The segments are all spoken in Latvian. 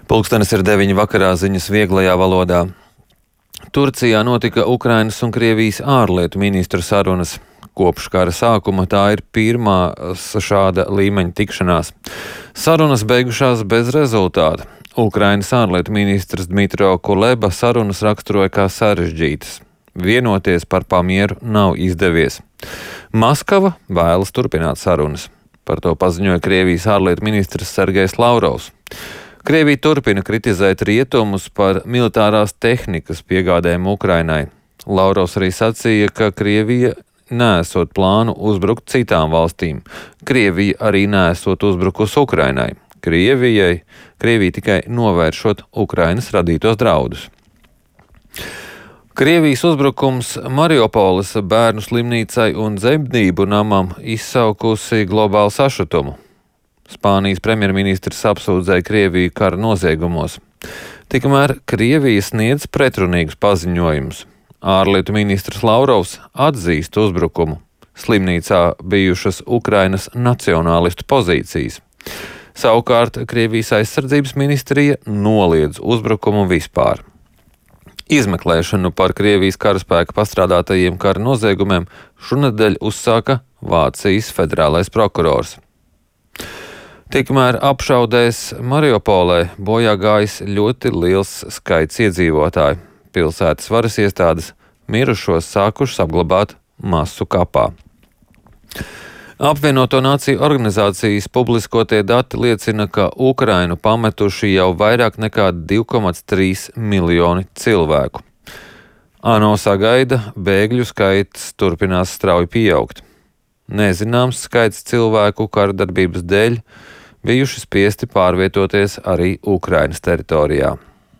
Pulkstenis ir 9 vakarā, ziņas vieglajā valodā. Turcijā notika Ukrainas un Krievijas ārlietu ministru sarunas. Kopš kara sākuma tā ir pirmā šāda līmeņa tikšanās. Sarunas beigušās bez rezultāta. Ukrainas ārlietu ministrs Dmitro Kuleba sarunas raksturoja kā sarežģītas. Vienoties par pamieru nav izdevies. Maskava vēlas turpināt sarunas. Par to paziņoja Krievijas ārlietu ministrs Sergejs Lavrovs. Krievija turpina kritizēt rietumus par militārās tehnikas piegādēm Ukrainai. Lavrovs arī sacīja, ka Krievija neesot plānu uzbrukt citām valstīm. Krievija arī neesot uzbrukusi Ukrainai. Krievija tikai novēršot Ukrainas radītos draudus. Krievijas uzbrukums Mariupoles bērnu slimnīcai un dzemdību namam izsaukusi globālu sašutumu. Spānijas premjerministrs apsūdzēja Krieviju kara noziegumos. Tikmēr Krievija sniedz pretrunīgus paziņojumus. Ārlietu ministrs Lavrovs atzīst uzbrukumu. Slimnīcā bijušas Ukrainas nacionālistu pozīcijas. Savukārt Krievijas aizsardzības ministrija noliedz uzbrukumu vispār. Izmeklēšanu par Krievijas karaspēka pastrādātajiem kara noziegumiem šonedēļ uzsāka Vācijas federālais prokurors. Tikmēr apšaudēs Mariupolē bojā gājis ļoti liels skaits iedzīvotāju. Pilsētas varas iestādes mirušos sākušas apglabāt masu kapā. Apvienoto Nāciju organizācijas publiskotie dati liecina, ka Ukrainu pametuši jau vairāk nekā 2,3 miljoni cilvēku. ANO sagaida, bēgļu skaits turpinās strauji pieaugt. Nezināms skaits cilvēku kara darbības dēļ bijuši spiesti pārvietoties arī Ukrainas teritorijā.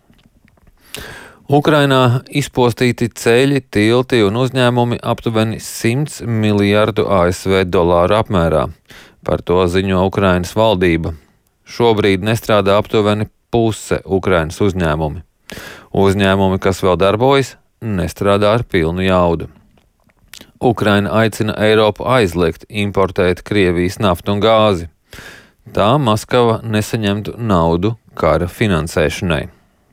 Ukrainā izpostīti ceļi, tilti un uzņēmumi aptuveni 100 miljardu ASV dolāru apmērā. Par to ziņo Ukrainas valdība. Šobrīd nestrādā aptuveni puse Ukrainas uzņēmumi. Uzņēmumi, kas vēl darbojas, nestrādā ar pilnu jaudu. Ukraina aicina Eiropu aizliegt importēt Krievijas naftu un gāzi. Tā Maskava nesaņemtu naudu kara finansēšanai.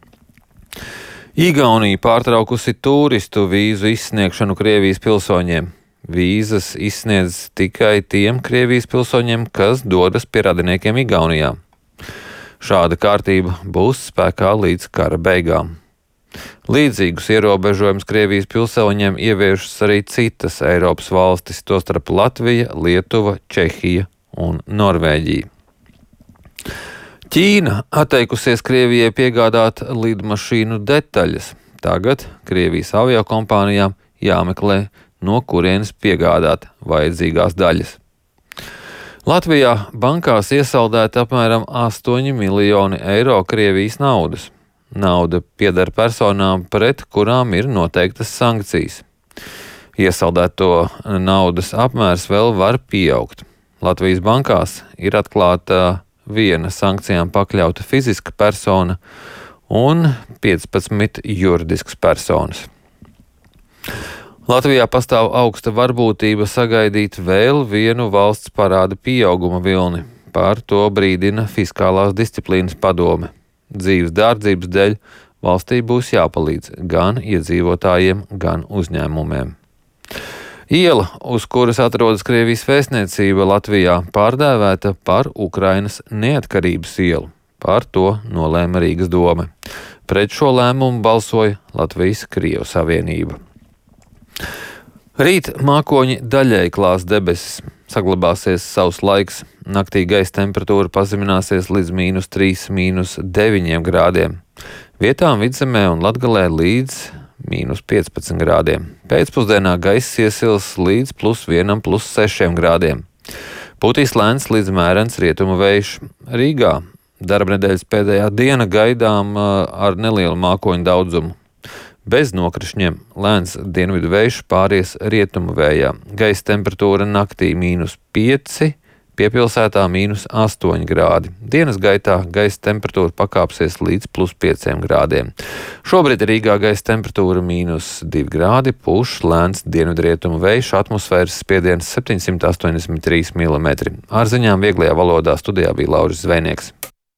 Igaunija pārtraukusi turistu vīzu izsniegšanu Krievijas pilsoņiem. Vīzas izsniedz tikai tiem Krievijas pilsoņiem, kas dodas pie radiniekiem Igaunijā. Šāda kārtība būs spēkā līdz kara beigām. Līdzīgus ierobežojumus Krievijas pilsoņiem ieviešas arī citas Eiropas valstis, tostarp Latvija, Lietuva, Čehija un Norvēģija. Ķīna atteikusies Krievijai piegādāt lidmašīnu detaļas. Tagad Krievijas aviokompānijām jāmeklē, no kurienes piegādāt vajadzīgās daļas. Latvijā bankās iesaldēta apmēram 8 miljoni eiro Krievijas naudas. Nauda pieder personām, pret kurām ir noteiktas sankcijas. Iesaldēto naudas apmērs vēl var pieaugt. Latvijas bankās ir atklāta viena sankcijām pakļauta fiziska persona un 15 juridiskas personas. Latvijā pastāv augsta varbūtība sagaidīt vēl vienu valsts parāda pieauguma vilni. Par to brīdina Fiskālās disciplīnas padome. Dzīves dārdzības dēļ valstī būs jāpalīdz gan iedzīvotājiem, gan uzņēmumiem. Iela, uz kuras atrodas Krievijas vēstniecība Latvijā, pārdēvēta par Ukrainas neatkarības ielu. Par to nolēma Rīgas dome. Pret šo lēmumu balsoja Latvijas-Krievu savienība. Rīt mākoņi daļēji klās debesis. Saglabāsies sauss laiks. Naktī gaisa temperatūra pazemināsies līdz -3, -9 grādiem. Vietām Vidzemē un Latgalē līdz -15 grādiem. Pēcpusdienā gaiss iesils līdz +1, +6 grādiem. Putīs lēns līdz mērens rietumu vējš. Rīgā darba nedēļas pēdējā diena gaidām ar nelielu mākoņu daudzumu. Bez nokrišņiem lēns dienvidu vējš pāries rietumu vējā. Gaisa temperatūra naktī -5, piepilsētā -8 grādi. Dienas gaitā gaisa temperatūra pakāpsies līdz +5 grādiem. Šobrīd Rīgā gaisa temperatūra -2 grādi, pūš lēns dienvidrietumu vējš, atmosfēras spiediens 783 mm. Ar ziņām vieglajā valodā studijā bija Lauris Zvejnieks.